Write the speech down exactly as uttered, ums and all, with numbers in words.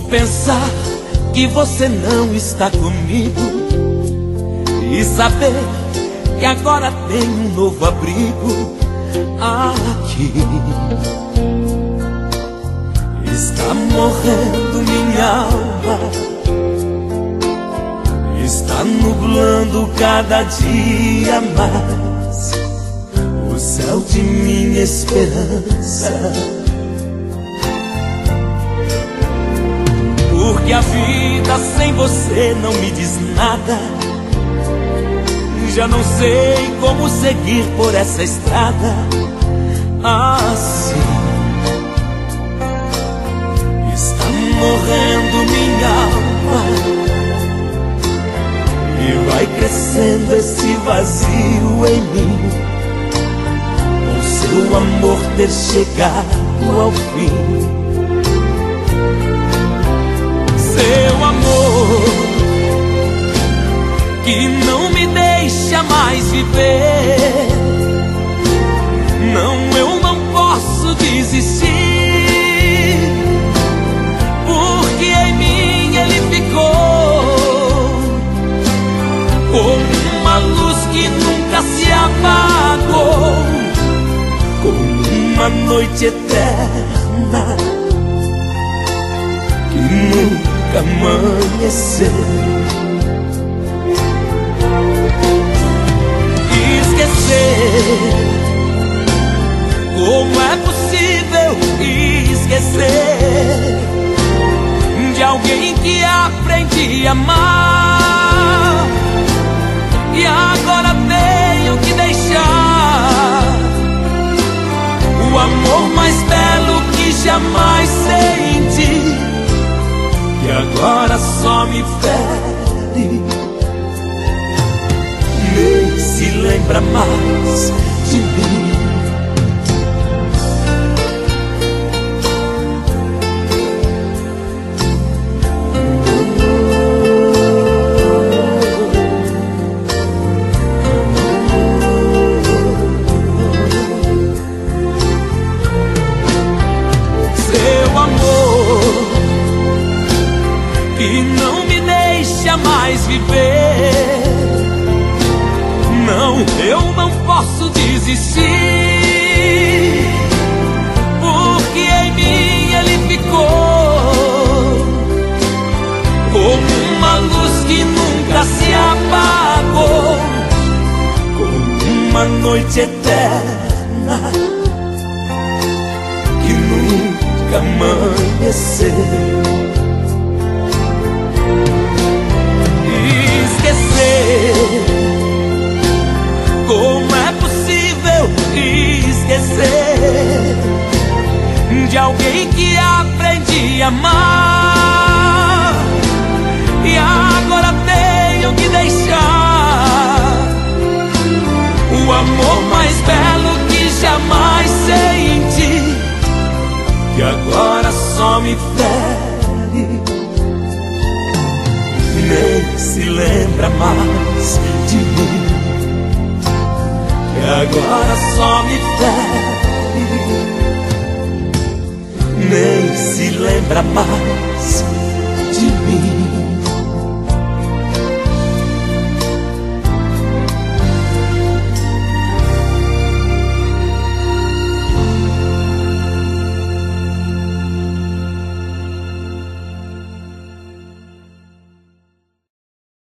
Pensar que você não está comigo e saber que agora tem um novo abrigo aqui. Está morrendo minha alma, está nublando cada dia mais o céu de minha esperança. Porque a vida sem você não me diz nada. Já não sei como seguir por essa estrada assim. Está morrendo minha alma e vai crescendo esse vazio em mim, com seu amor ter chegado ao fim. Seu amor que não me deixa mais viver. Não, eu não posso desistir, porque em mim ele ficou como uma luz que nunca se apagou, como uma noite eterna que nunca amanheceu. Esquecer, como é possível esquecer de alguém que aprendi a amar e agora tenho que deixar o amor mais belo que jamais senti, que agora só me fere, nem se lembra mais de mim. Seu amor que não me deixa mais viver. Não, eu não posso desistir, porque em mim ele ficou como uma luz que nunca se apagou, como uma noite eterna que nunca amanheceu. Esquecer, como é possível esquecer de alguém que aprendi a amar e agora tenho que deixar o amor mais belo que jamais senti, que agora só me fere, nem se lembra mais de mim, que agora só me fere, nem se lembra mais